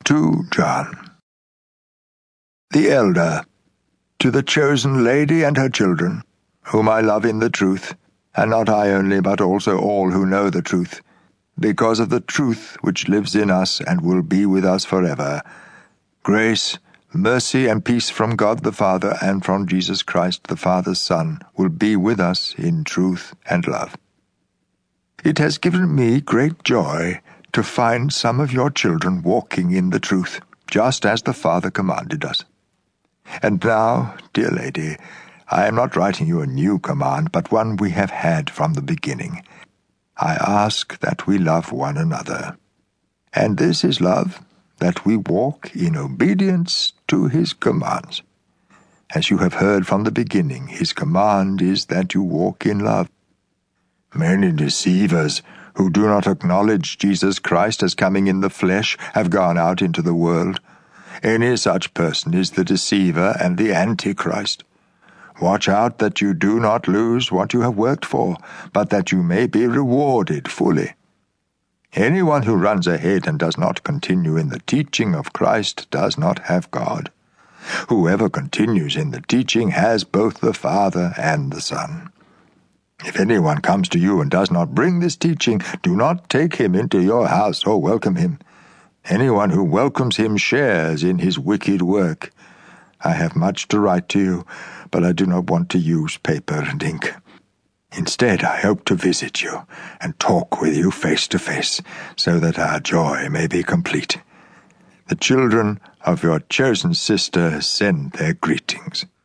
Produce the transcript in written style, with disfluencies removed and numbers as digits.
To John. The elder, to the chosen lady and her children, whom I love in the truth, and not I only, but also all who know the truth, because of the truth which lives in us and will be with us forever. Grace, mercy, and peace from God the Father and from Jesus Christ the Father's Son will be with us in truth and love. It has given me great joy to find some of your children walking in the truth, just as the Father commanded us. And now, dear lady, I am not writing you a new command, but one we have had from the beginning. I ask that we love one another. And this is love, that we walk in obedience to his commands. As you have heard from the beginning, his command is that you walk in love. Many deceivers who do not acknowledge Jesus Christ as coming in the flesh have gone out into the world. Any such person is the deceiver and the Antichrist. Watch out that you do not lose what you have worked for, but that you may be rewarded fully. Anyone who runs ahead and does not continue in the teaching of Christ does not have God. Whoever continues in the teaching has both the Father and the Son. If anyone comes to you and does not bring this teaching, do not take him into your house or welcome him. Anyone who welcomes him shares in his wicked work. I have much to write to you, but I do not want to use paper and ink. Instead, I hope to visit you and talk with you face to face, so that our joy may be complete. The children of your chosen sister send their greetings.